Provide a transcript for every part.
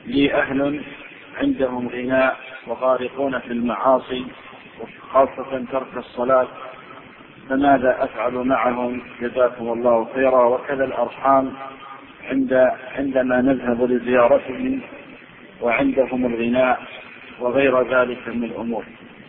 لي أهل عندهم غناء وغارقون في المعاصي وخاصة ترك الصلاة، فماذا أفعل معهم؟ جزاكم الله خيرا. وكذا الأرحام عندما نذهب لزيارتهم وعندهم الغناء وغير ذلك من الأمور.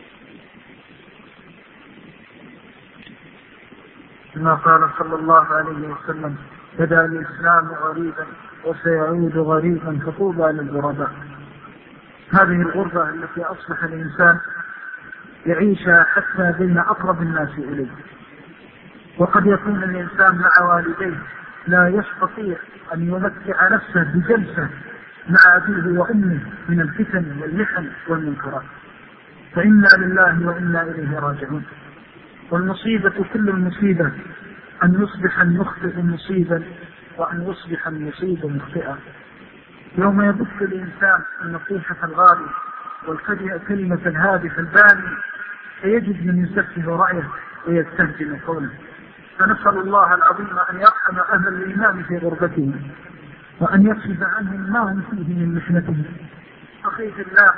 كما قال صلى الله عليه وسلم: بدأ الإسلام غريبا وسيعود غريبا فطوبى للغرباء. هذه الغربة التي أصبح الإنسان يعيشها حتى بين أقرب الناس إليه، وقد يكون الإنسان مع والديه لا يستطيع أن يمتع نفسه بجلسة مع أبيه وأمه من الفتن والمحن والمنكرات، فإنا لله وإنا إليه راجعون. والمصيبة كل المصيبة أن يصبح المخطئ مصيبا وأن يصبح المصيب مخطئا. يوم يبث الإنسان النصيحة الغالية والكلمة الهادفة البانية فيجد من يسفه رأيه ويستهجن قوله. فنسأل الله العظيم أن يرحم أهل الإيمان في غربتهم وأن يكشف عنهم ما هم فيه من محنتهم. أخي في الله،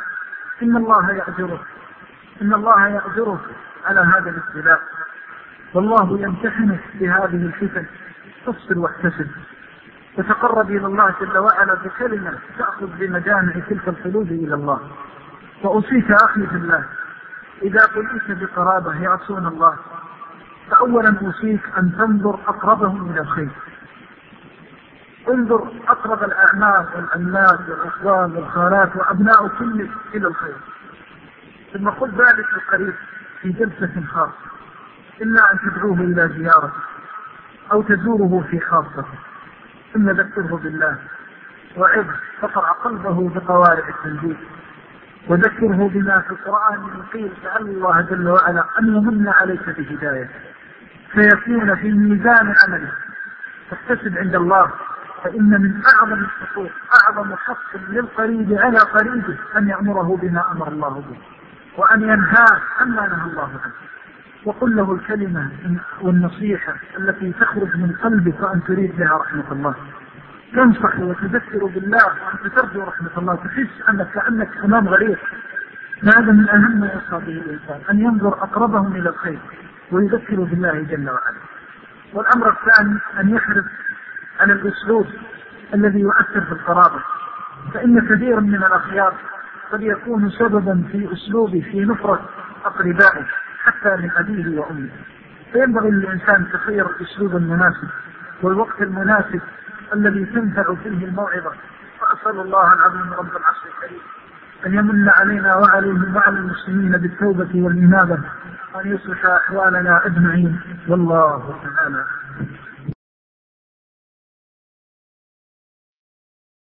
إن الله يأجرك على هذا الابتلاء، والله يمتحنك بهذه الفتن. تصبر واحتسب وتقرب إلى الله جل وعلا بكلمة تأخذ بمجامع تلك القلوب إلى الله. وأوصيك أخي في الله، إذا قلت بقرابة يعصون الله، فأولا أوصيك أن تنظر أقربهم إلى الخير. انظر أقرب الأعمال والأنات والأخوان والخالات وأبناء كل إلى الخير، ثم خذ ذلك القريب في جلسة خاصة، إلا أن تدعوه إلى زيارة أو تزوره في خاصة، ثم ذكره بالله وعظه فقرع قلبه بقوارع التنزيل، وذكره بما في القرآن من قيل سأل الله جل وعلا أن يمن عليك بهداية فيكون في ميزان عمله. فاحتسب عند الله، فإن من أعظم الحقوق أعظم حق للقريب على قريبه أن يأمره بما أمر الله به وأن ينهاه عما نهى الله عنه. وقل له الكلمة والنصيحة التي تخرج من قلبك وأن تريد بها رحمة الله. تنصح وتذكر بالله وأنت ترجو رحمة الله، تحس أنك كأنك أمام غريب. هذا من أهم ما يصاب به الإنسان، أن ينظر أقربهم إلى الخير ويذكر بالله جل وعلا. والأمر الثاني أن يحرص على الأسلوب الذي يؤثر في القرابة، فإن كثير من الأخيار قد يكون سببا في أسلوبه في نفرة أقربائه حتى من أبيه وأمه. فينبغي للإنسان تخير الأسلوب المناسب والوقت المناسب الذي تنفع فيه الموعظة. فأسأل الله العظيم رب العرش الكريم أن يمن علينا وعليهم وعلى المسلمين بالتوبة والإنابة، وأن يصلح أحوالنا أجمعين، والله تعالى